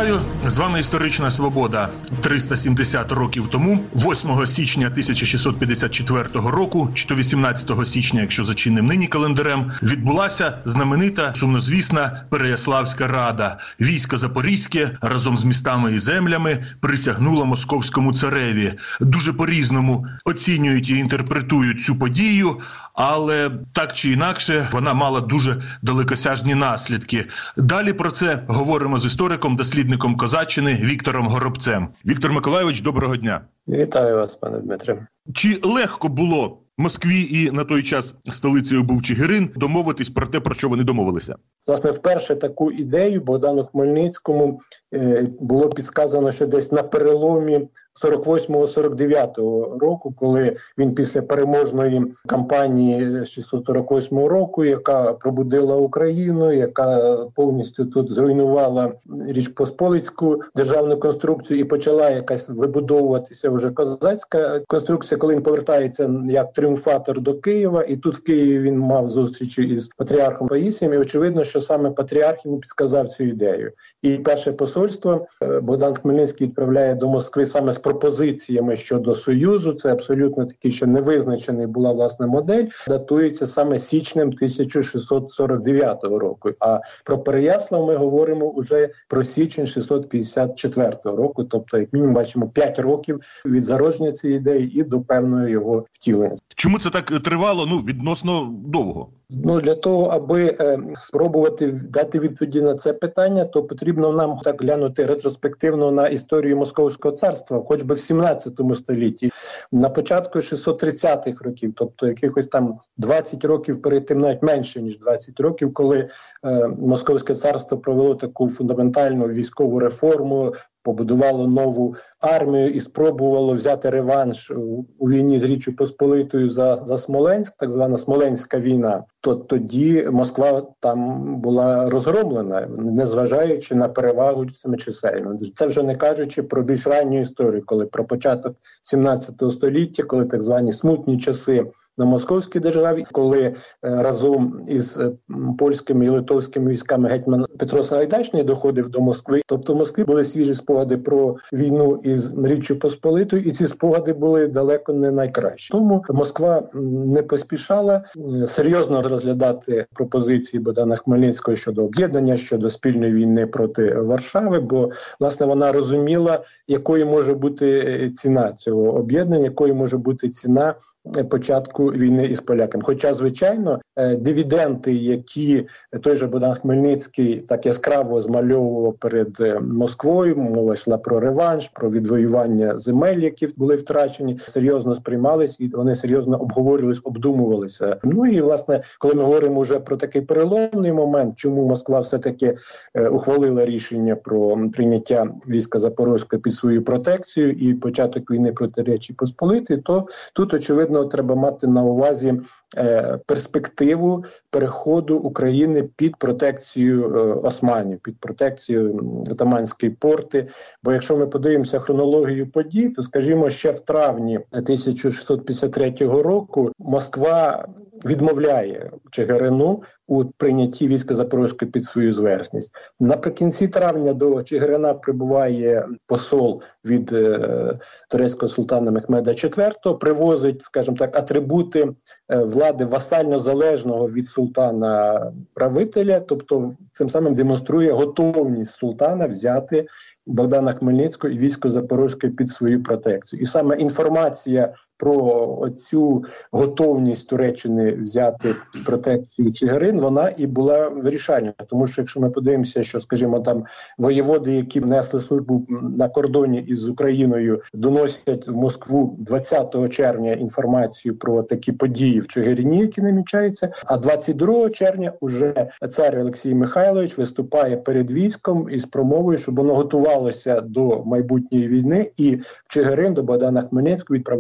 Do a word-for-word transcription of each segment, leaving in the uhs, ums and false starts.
Вітаю! З вами «Історична свобода». триста сімдесят років тому, восьмого січня тисяча шістсот п'ятдесят четвертого року, чи то вісімнадцятого січня, якщо за чинним нині календарем, відбулася знаменита, сумнозвісна Переяславська рада. Військо Запорізьке разом з містами і землями присягнуло московському цареві. Дуже по-різному оцінюють і інтерпретують цю подію, але так чи інакше вона мала дуже далекосяжні наслідки. Далі про це говоримо з істориком, дослідником козаччини Віктором Горобцем. Віктор Миколайович, доброго дня. Вітаю вас, пане Дмитре. Чи легко було Москві, і на той час столицею був Чигирин, домовитись про те, про що вони домовилися? Власне, вперше таку ідею Богдану Хмельницькому е, було підсказано, що десь на переломі сорок восьмого сорок дев'ятого року, коли він після переможної кампанії шістсот сорок восьмого року, яка пробудила Україну, яка повністю тут зруйнувала Річ Посполицьку державну конструкцію і почала якась вибудовуватися вже козацька конструкція, коли він повертається як тріумфатор до Києва, і тут в Києві він мав зустрічі із патріархом Паїсієм, і очевидно, що саме патріарх йому підсказав цю ідею. І перше посольство Богдан Хмельницький відправляє до Москви саме з пропозиціями щодо Союзу. Це абсолютно такий, що невизначений була власна модель, датується саме січнем тисяча шістсот сорок дев'ятого року. А про Переяслав ми говоримо вже про січень шістсот п'ятдесят четвертого року, тобто, як мінімум, бачимо п'ять років від зародження цієї ідеї і до певного його втілення. Чому це так тривало, ну, відносно довго? Ну, для того, аби е, спробувати дати відповіді на це питання, то потрібно нам так глянути ретроспективно на історію Московського царства, хоч би в сімнадцятому столітті. На початку шістсот тридцятих років, тобто якихось там двадцять років перед тим, навіть менше, ніж двадцять років, коли е, Московське царство провело таку фундаментальну військову реформу, побудувало нову армію і спробувало взяти реванш у війні з Річчю Посполитою за, за Смоленськ, так звана Смоленська війна, то тоді Москва там була розгромлена, незважаючи на перевагу цими чисельними. Це вже не кажучи про більш ранню історію, коли про початок сімнадцятого століття, коли так звані смутні часи на Московській державі, коли е, разом із е, польськими і литовськими військами гетьман Петро Сагайдачний доходив до Москви. Тобто в Москві були свіжі спогади про війну із Річчю Посполитою, і ці спогади були далеко не найкращі. Тому Москва не поспішала е, серйозно розглядати пропозиції Богдана Хмельницького щодо об'єднання, щодо спільної війни проти Варшави, бо, власне, вона розуміла, якою може бути ціна цього об'єднання, якою може бути ціна початку війни із поляками. Хоча, звичайно, дивіденди, які той же Богдан Хмельницький так яскраво змальовував перед Москвою, мова йшла про реванш, про відвоювання земель, які були втрачені, серйозно сприймались і вони серйозно обговорювались, обдумувалися. Ну і, власне, коли ми говоримо вже про такий переломний момент, чому Москва все-таки ухвалила рішення про прийняття війська Запорозького під свою протекцію і початок війни проти Речі Посполитої, то тут, очевидно, треба мати на увазі е, перспективу переходу України під протекцію е, османів, під протекцію Отаманської порти. Бо якщо ми подивимося хронологію подій, то, скажімо, ще в травні тисяча шістсот п'ятдесят третього року Москва відмовляє Чигирину у прийнятті війська Запорозького під свою зверхність. Наприкінці травня до Чигирина прибуває посол від е, турецького султана Мехмеда четвертого, привозить, скажімо так, атрибути е, влади васально-залежного від султана правителя, тобто цим самим демонструє готовність султана взяти Богдана Хмельницького і військо Запорозьке під свою протекцію. І саме інформація про цю готовність Туреччини взяти протекцію Чигирин, вона і була вирішальною. Тому що якщо ми подивимося, що, скажімо, там воєводи, які несли службу на кордоні із Україною, доносять в Москву двадцятого червня інформацію про такі події в Чигирині, які намічаються, а двадцять другого червня уже цар Олексій Михайлович виступає перед військом із промовою, щоб воно готувалося до майбутньої війни, і в Чигирин до Богдана Хмельницького відправляється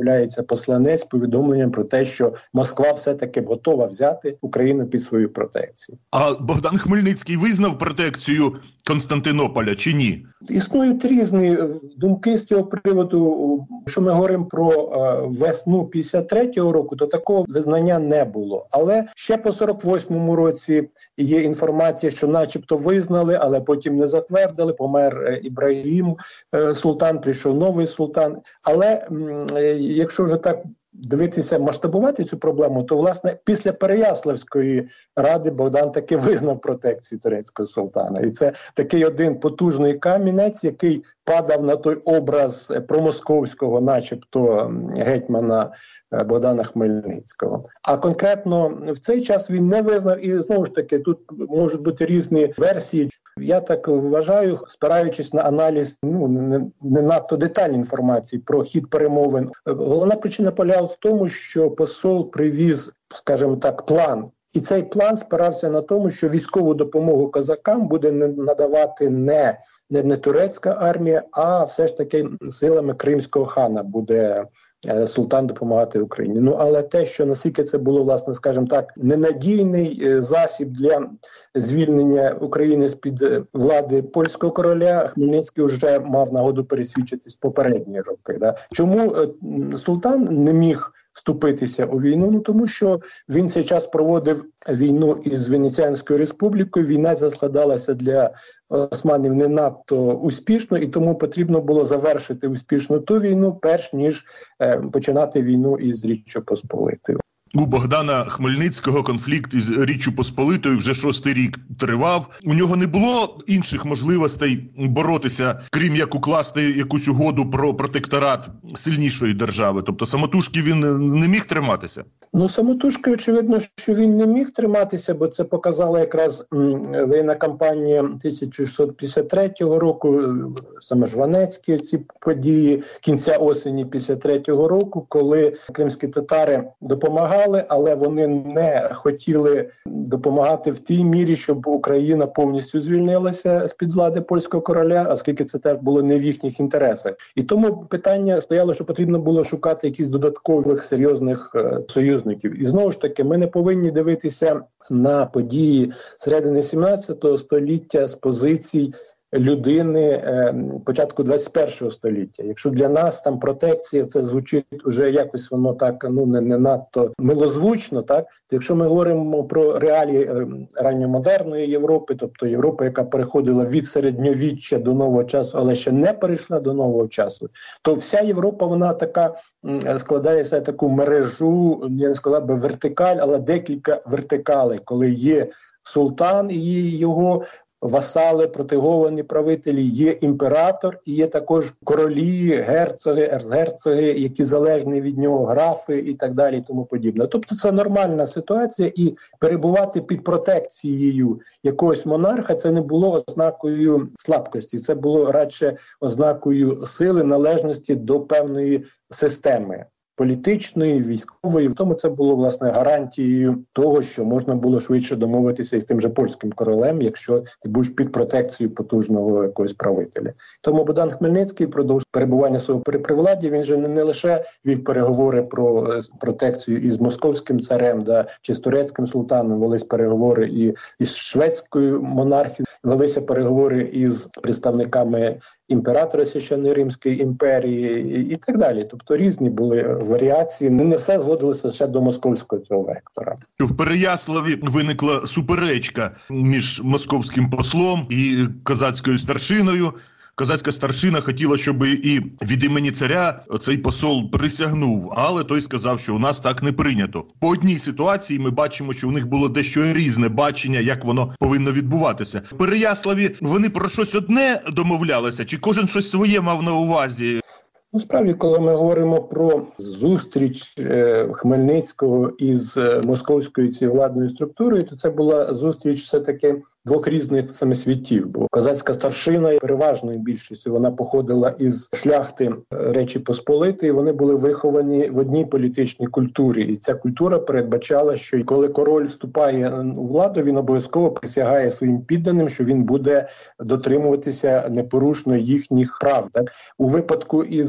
посланець з повідомленням про те, що Москва все-таки готова взяти Україну під свою протекцію. А Богдан Хмельницький визнав протекцію Константинополя чи ні? Існують різні думки з цього приводу. Якщо ми говоримо про е, весну п'ятдесят третього року, то такого визнання не було. Але ще по сорок восьмому році є інформація, що начебто визнали, але потім не затвердили. Помер Ібрагім е, султан, прийшов новий султан. Але е, якщо вже так дивитися, масштабувати цю проблему, то, власне, після Переяславської ради Богдан таки визнав протекцію турецького султана. І це такий один потужний камінець, який падав на той образ промосковського, начебто, гетьмана Богдана Хмельницького. А конкретно в цей час він не визнав, і знову ж таки, тут можуть бути різні версії. Я так вважаю, спираючись на аналіз ну, не, не надто детальної інформації про хід перемовин. Головна причина полягала в тому, що посол привіз, скажімо так, план. І цей план спирався на тому, що військову допомогу козакам буде надавати не, не, не турецька армія, а все ж таки силами кримського хана буде е, султан допомагати Україні. Ну, але те, що наскільки це було, власне, скажімо так, ненадійний е, засіб для звільнення України з-під влади польського короля, Хмельницький вже мав нагоду пересвідчитись попередні роки. Да? Чому е, султан не міг вступитися у війну? Ну, тому що він цей час проводив війну із Венеціанською республікою, війна складалася для османів не надто успішно, і тому потрібно було завершити успішно ту війну, перш ніж е, починати війну із Річчю Посполитою. У Богдана Хмельницького конфлікт із Річчю Посполитою вже шостий рік тривав. У нього не було інших можливостей боротися, крім як укласти якусь угоду про протекторат сильнішої держави. Тобто самотужки він не міг триматися? Ну, самотужки, очевидно, що він не міг триматися, бо це показала якраз м, воєнна кампанія тисяча шістсот п'ятдесят третього року, саме Жванецькі ці події кінця осені п'ятдесят третього року, коли кримські татари допомагали, але вони не хотіли допомагати в тій мірі, щоб Україна повністю звільнилася з-під влади польського короля, оскільки це теж було не в їхніх інтересах. І тому питання стояло, що потрібно було шукати якісь додаткових серйозних е, союзників. І знову ж таки, ми не повинні дивитися на події середини сімнадцятого століття з позицій людини е, початку двадцять першого століття. Якщо для нас там протекція, це звучить уже якось воно так, ну не, не надто милозвучно, так? То якщо ми говоримо про реалії е, ранньомодерної Європи, тобто Європи, яка переходила від середньовіччя до нового часу, але ще не перейшла до нового часу, то вся Європа, вона така, м, складається таку мережу, я не сказав би вертикаль, але декілька вертикалей, коли є султан і його васали, протеговані правителі, є імператор і є також королі, герцоги, ерцгерцоги, які залежні від нього, графи і так далі і тому подібне. Тобто це нормальна ситуація, і перебувати під протекцією якогось монарха це не було ознакою слабкості, це було радше ознакою сили, належності до певної системи. Політичної, військової, в тому це було, власне, гарантією того, що можна було швидше домовитися із тим же польським королем, якщо ти будеш під протекцією потужного якогось правителя. Тому Богдан Хмельницький продовж перебування свого при, при владі, він же не, не лише вів переговори про протекцію із московським царем, да, чи з турецьким султаном, велись переговори і із шведською монархією, велися переговори із представниками імператора Священної Римської імперії і, і так далі. Тобто різні були варіації. Не, не все зводилося ще до московського цього вектора. В Переяславі виникла суперечка між московським послом і козацькою старшиною. Козацька старшина хотіла, щоб і від імені царя цей посол присягнув, але той сказав, що у нас так не прийнято. По одній ситуації ми бачимо, що у них було дещо різне бачення, як воно повинно відбуватися. В Переяславі вони про щось одне домовлялися, чи кожен щось своє мав на увазі? Ну, справді, коли ми говоримо про зустріч е, Хмельницького із е, московською цією владною структурою, то це була зустріч все-таки двох різних самосвітів. Бо козацька старшина переважною більшістю вона походила із шляхти Речі Посполитої, вони були виховані в одній політичній культурі. І ця культура передбачала, що коли король вступає у владу, він обов'язково присягає своїм підданим, що він буде дотримуватися непорушно їхніх прав. Так? У випадку із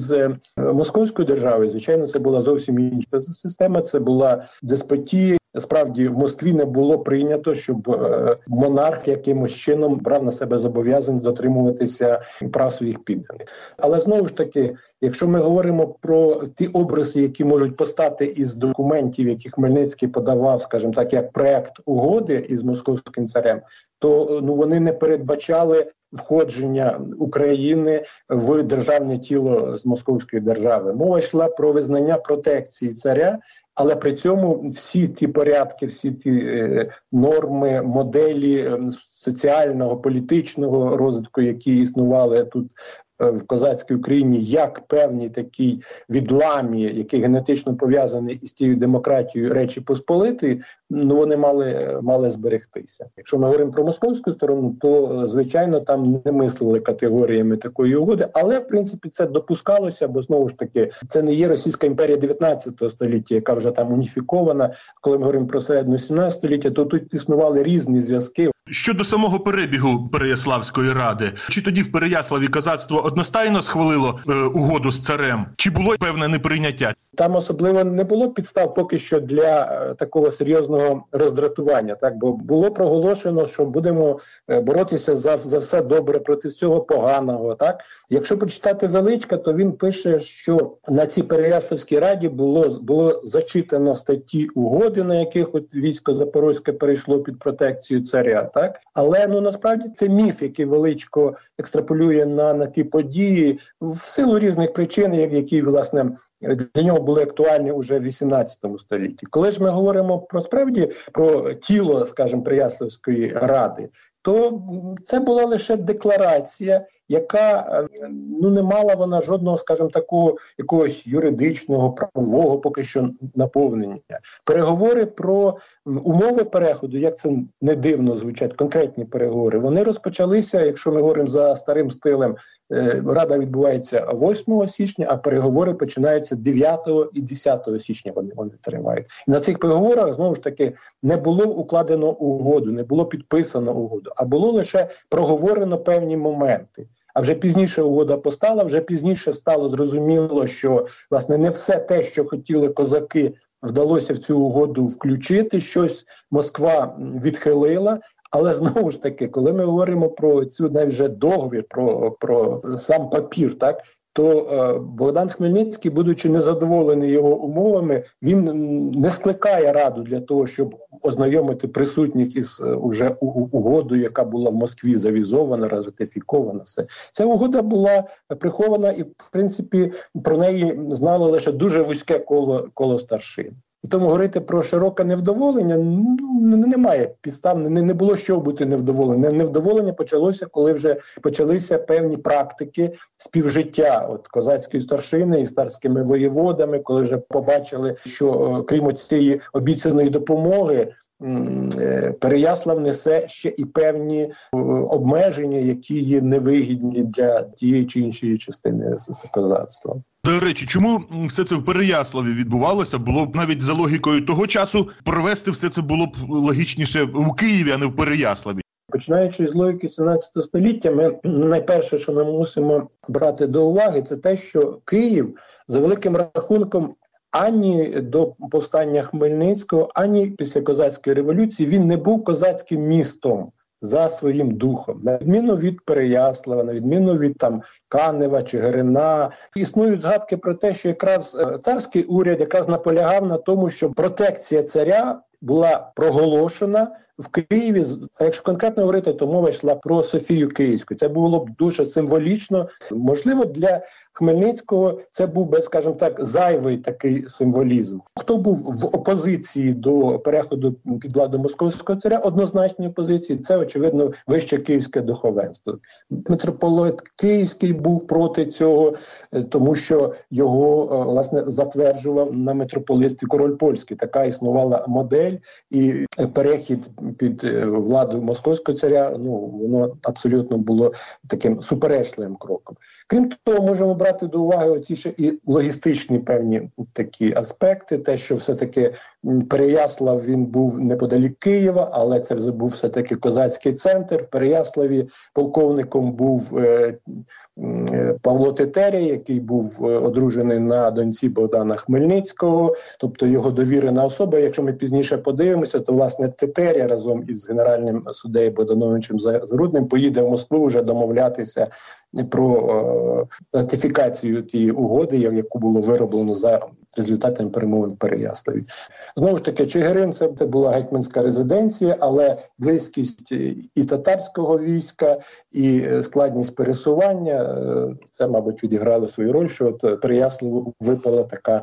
із Московською державою, звичайно, це була зовсім інша система, це була деспотія. Справді, в Москві не було прийнято, щоб е, монарх якимось чином брав на себе зобов'язання дотримуватися прав своїх підданих. Але знову ж таки, якщо ми говоримо про ті образи, які можуть постати із документів, які Хмельницький подавав, скажімо так, як проект угоди із московським царем, то ну, вони не передбачали входження України в державне тіло з Московської держави. Мова йшла про визнання протекції царя, але при цьому всі ті порядки, всі ті е, норми, моделі е, соціального, політичного розвитку, які існували тут в козацькій Україні, як певні такі відламі, які генетично пов'язані із тією демократією Речі Посполитої, ну вони мали, мали зберегтися. Якщо ми говоримо про московську сторону, то, звичайно, там не мислили категоріями такої угоди, але, в принципі, це допускалося, бо, знову ж таки, це не є Російська імперія дев'ятнадцятого століття, яка вже там уніфікована. Коли ми говоримо про середину сімнадцятого століття, то тут існували різні зв'язки. Щодо самого перебігу Переяславської ради, чи тоді в Переяславі козацтво одностайно схвалило е, угоду з царем, чи було певне неприйняття? Там особливо не було підстав поки що для е, такого серйозного роздратування, так, бо було проголошено, що будемо е, боротися за, за все добре проти всього поганого, так. Якщо почитати Величка, то він пише, що на цій Переяславській раді було, було зачитано статті угоди, на яких от військо Запорозьке перейшло під протекцію царя, так. Але, ну, насправді це міф, який Величко екстраполює на, на ті події в силу різних причин, які, власне, для нього були актуальні уже в вісімнадцятому столітті. Коли ж ми говоримо про справді про тіло, скажімо, Переяславської ради, то це була лише декларація, яка, ну, не мала вона жодного, скажімо, такого якогось юридичного, правового поки що наповнення. Переговори про умови переходу, як це не дивно звучать, конкретні переговори, вони розпочалися, якщо ми говоримо за старим стилем, Рада відбувається восьмого січня, а переговори починаються дев'ятого і десятого січня, вони, вони тривають. І на цих переговорах, знову ж таки, не було укладено угоду, не було підписано угоду, а було лише проговорено певні моменти. А вже пізніше угода постала, вже пізніше стало зрозуміло, що, власне, не все те, що хотіли козаки, вдалося в цю угоду включити, щось Москва відхилила. Але, знову ж таки, коли ми говоримо про цю навіть вже договір, про, про сам папір, так, то е, Богдан Хмельницький, будучи незадоволений його умовами, він не скликає Раду для того, щоб ознайомити присутніх із е, уже угодою, яка була в Москві завізована, ратифікована. Все. Ця угода була прихована і, в принципі, про неї знало лише дуже вузьке коло, коло старшин. І тому говорити про широке невдоволення, ну, немає підстав, не, не було що бути невдоволеним. Невдоволення почалося, коли вже почалися певні практики співжиття от козацької старшини із царськими воєводами, коли вже побачили, що крім цієї обіцяної допомоги, Переяслав несе ще і певні обмеження, які є невигідні для тієї чи іншої частини козацтва. До речі, чому все це в Переяславі відбувалося? Було б навіть за логікою того часу провести все це було б логічніше в Києві, а не в Переяславі. Починаючи з логіки сімнадцятого століття, ми найперше, що ми мусимо брати до уваги, це те, що Київ за великим рахунком ані до повстання Хмельницького, ані після козацької революції він не був козацьким містом за своїм духом. На відміну від Переяслава, на відміну від там Канева, Чигирина. Існують згадки про те, що якраз царський уряд якраз наполягав на тому, що протекція царя була проголошена в Києві. А якщо конкретно говорити, то мова йшла про Софію Київську. Це було б дуже символічно. Можливо, для Хмельницького це був би, скажімо так, зайвий такий символізм. Хто був в опозиції до переходу під владу московського царя, однозначної опозиції, це, очевидно, вище київське духовенство. Митрополит Київський був проти цього, тому що його, власне, затверджував на митрополитстві король польський. Така існувала модель, і перехід під владу московського царя, ну, воно абсолютно було таким суперечливим кроком. Крім того, можемо брати брати до уваги оці ще і логістичні певні такі аспекти, те, що все-таки Переяслав, він був неподалік Києва, але це вже був все-таки козацький центр. В Переяславі полковником був е, е, Павло Тетеря, який був одружений на доньці Богдана Хмельницького, тобто його довірена особа. Якщо ми пізніше подивимося, то, власне, Тетеря разом із генеральним суддею Богдановичем Загрудним поїде в Москву вже домовлятися про е, ратифікацію тієї угоди, яку було вироблено за результатами перемовин в Переяславі. Знову ж таки, Чигирин – це, це була гетьманська резиденція, але близькість і татарського війська, і складність пересування – це, мабуть, відіграло свою роль, що от Переяславу випала така,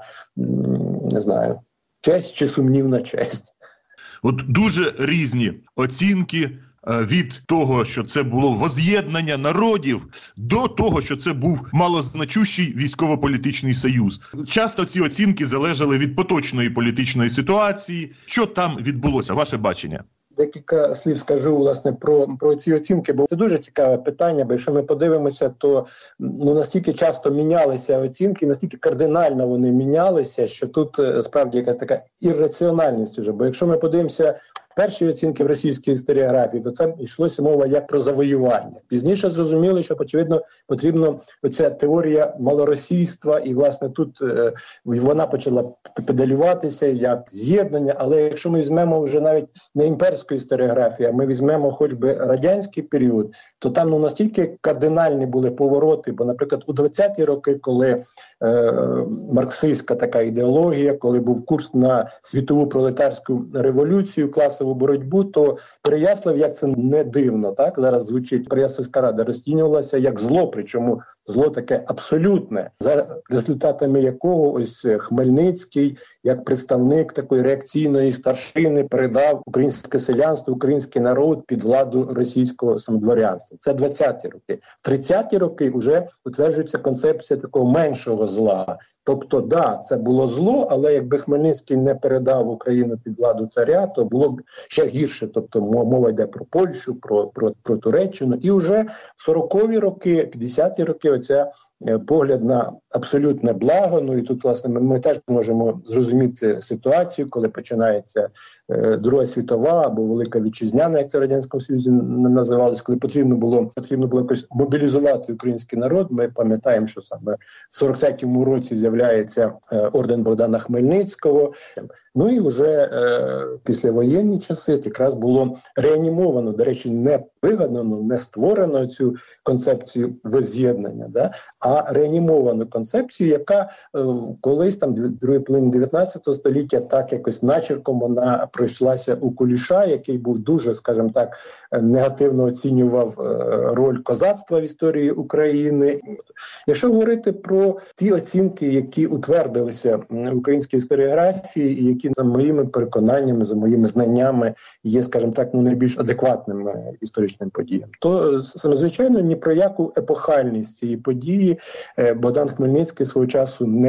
не знаю, честь чи сумнівна честь. От дуже різні оцінки від того, що це було воз'єднання народів, до того, що це був малозначущий військово-політичний союз. Часто ці оцінки залежали від поточної політичної ситуації. Що там відбулося? Ваше бачення? Декілька слів скажу, власне, про, про ці оцінки, бо це дуже цікаве питання, бо якщо ми подивимося, то ну, настільки часто мінялися оцінки, настільки кардинально вони мінялися, що тут справді якась така ірраціональність уже. Бо якщо ми подивимося перші оцінки в російській історіографії, то це йшлося мова як про завоювання. Пізніше зрозуміли, що, очевидно, потрібно оця теорія малоросійства, і, власне, тут е, вона почала педалюватися як з'єднання, але якщо ми візьмемо вже навіть не імперську історіографію, а ми візьмемо хоч би радянський період, то там ну, настільки кардинальні були повороти, бо, наприклад, у двадцяті роки, коли е, марксистська така ідеологія, коли був курс на світову пролетарську революцію, класову боротьбу, то Переяслав, як це не дивно, так зараз звучить, Переяславська рада розцінювалася як зло, причому зло таке абсолютне, за результатами якого ось Хмельницький, як представник такої реакційної старшини, передав українське селянство, український народ під владу російського самодворянства. Це двадцяті роки. В тридцяті роки вже утверджується концепція такого меншого зла. Тобто, да, це було зло, але якби Хмельницький не передав Україну під владу царя, то було б ще гірше. Тобто мова йде про Польщу, про, про, про Туреччину. І вже в сорокові роки, п'ятдесяті роки оця е, погляд на абсолютне благо. Ну і тут, власне, ми, ми теж можемо зрозуміти ситуацію, коли починається е, Друга світова або Велика Вітчизняна, як це в Радянському Союзі називалось, коли потрібно було, потрібно було якось мобілізувати український народ. Ми пам'ятаємо, що саме в сорок третьому році з'являється З'являється е, орден Богдана Хмельницького. Ну і вже е, післявоєнні часи якраз було реанімовано, до речі, не вигадано, не створено цю концепцію возз'єднання, да? а реанімовану концепцію, яка е, колись там в другій половині дев'ятнадцятого століття так якось начерком вона пройшлася у Куліша, який був дуже, скажімо так, негативно оцінював е, роль козацтва в історії України. Якщо говорити про ті оцінки, які утвердилися в українській історіографії і які, за моїми переконаннями, за моїми знаннями, є, скажімо так, ну, найбільш адекватними історичним подіям, то, саме звичайно, ні про яку епохальність цієї події Богдан Хмельницький свого часу не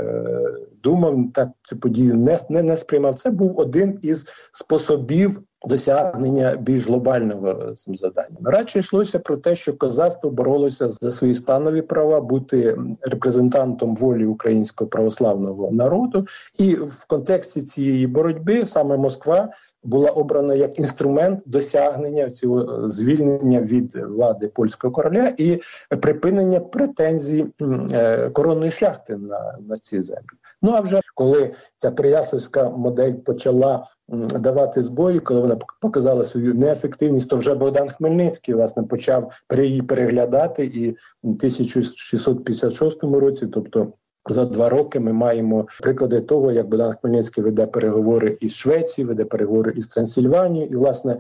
е, думав, так цю подію не, не, не сприймав. Це був один із способів досягнення більш глобального цим завданням. Радше йшлося про те, що козацтво боролося за свої станові права, бути репрезентантом волі українського православного народу. І в контексті цієї боротьби саме Москва була обрана як інструмент досягнення цього звільнення від влади польського короля і припинення претензій е, коронної шляхти на, на ці землі. Ну а вже коли ця переяславська модель почала м, давати збої, коли вона показала свою неефективність, то вже Богдан Хмельницький, власне, почав її переглядати, і в тисяча шістсот п'ятдесят шостому році, тобто за два роки, ми маємо приклади того, як Богдан Хмельницький веде переговори із Швецією, веде переговори із Трансильванією. І, власне,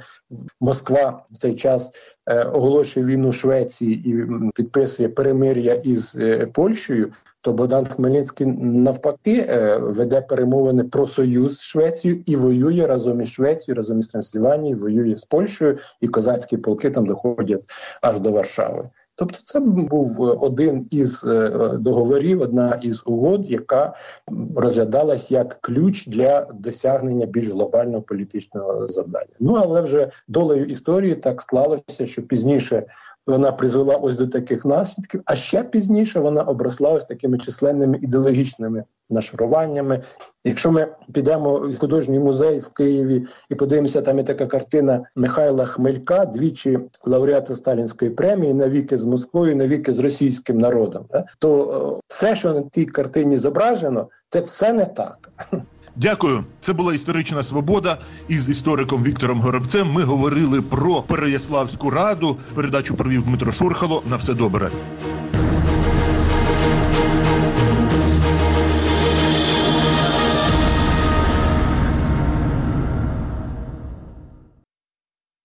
Москва в цей час е, оголошує війну Швеції і підписує перемир'я із е, Польщею. То Богдан Хмельницький, навпаки, е, веде перемовини про союз з Швецією і воює разом із Швецією, разом із Трансильванією, воює з Польщею, і козацькі полки там доходять аж до Варшави. Тобто це був один із договорів, одна із угод, яка розглядалась як ключ для досягнення більш глобального політичного завдання. Ну, але вже долею історії так склалося, що пізніше вона призвела ось до таких наслідків, а ще пізніше вона обросла ось такими численними ідеологічними нашаруваннями. Якщо ми підемо в художній музей в Києві і подивимося, там є така картина Михайла Хмелька, двічі лауреата Сталінської премії «Навіки з Москвою, навіки з російським народом», то все, що на тій картині зображено, це все не так. Дякую. Це була «Історична свобода». Із істориком Віктором Горобцем ми говорили про Переяславську раду. Передачу провів Дмитро Шурхало. На все добре.